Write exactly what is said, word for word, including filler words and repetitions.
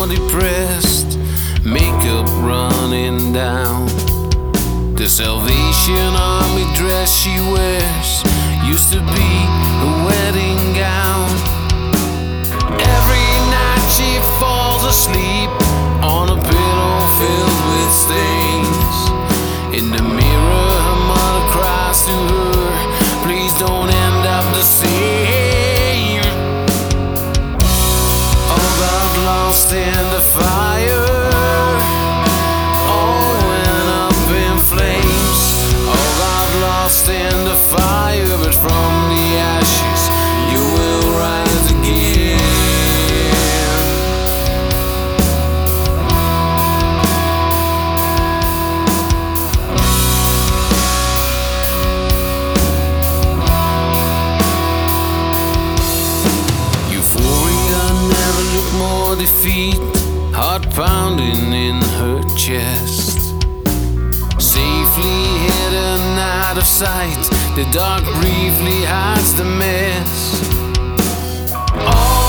more depressed, makeup running down. The Salvation Army dress she wears used to be a wedding gown. Every night she falls asleep on a pillow filled with stains. In the mirror her mother cries to her, please don't end up the same. All got lost in the fire, all went up in flames. All got lost in the fire, but from the ashes you will rise again. Never looked more defeat, heart pounding in her chest. Safely hidden out of sight, the dark briefly hides the mess. All